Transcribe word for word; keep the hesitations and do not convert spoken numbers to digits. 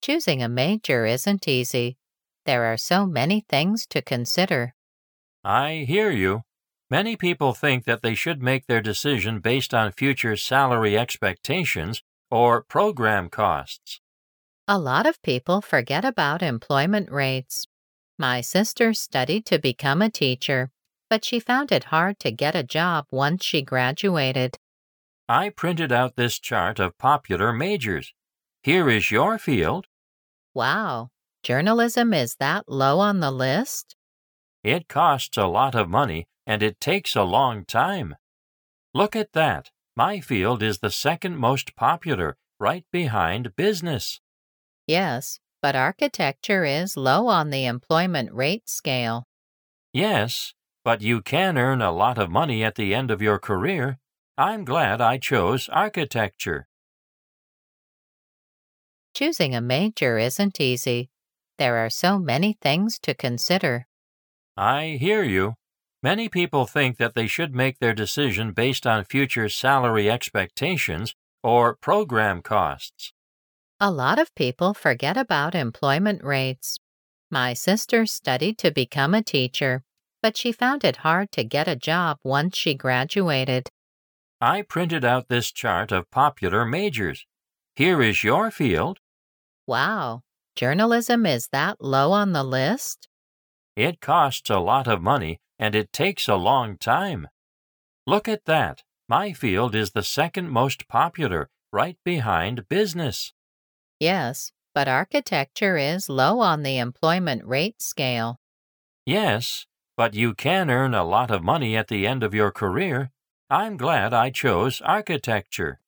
Choosing a major isn't easy. There are so many things to consider. I hear you. Many people think that they should make their decision based on future salary expectations or program costs. A lot of people forget about employment rates. My sister studied to become a teacher, but she found it hard to get a job once she graduated. I printed out this chart of popular majors. Here is your field. Wow, journalism is that low on the list? It costs a lot of money and it takes a long time. Look at that. My field is the second most popular, right behind business. Yes, but architecture is low on the employment rate scale. Yes, but you can earn a lot of money at the end of your career. I'm glad I chose architecture. Choosing a major isn't easy. There are so many things to consider. I hear you. Many people think that they should make their decision based on future salary expectations or program costs. A lot of people forget about employment rates. My sister studied to become a teacher, but she found it hard to get a job once she graduated. I printed out this chart of popular majors. Here is your field. Wow, journalism is that low on the list? It costs a lot of money and it takes a long time. Look at that. My field is the second most popular, right behind business. Yes, but architecture is low on the employment rate scale. Yes, but you can earn a lot of money at the end of your career. I'm glad I chose architecture.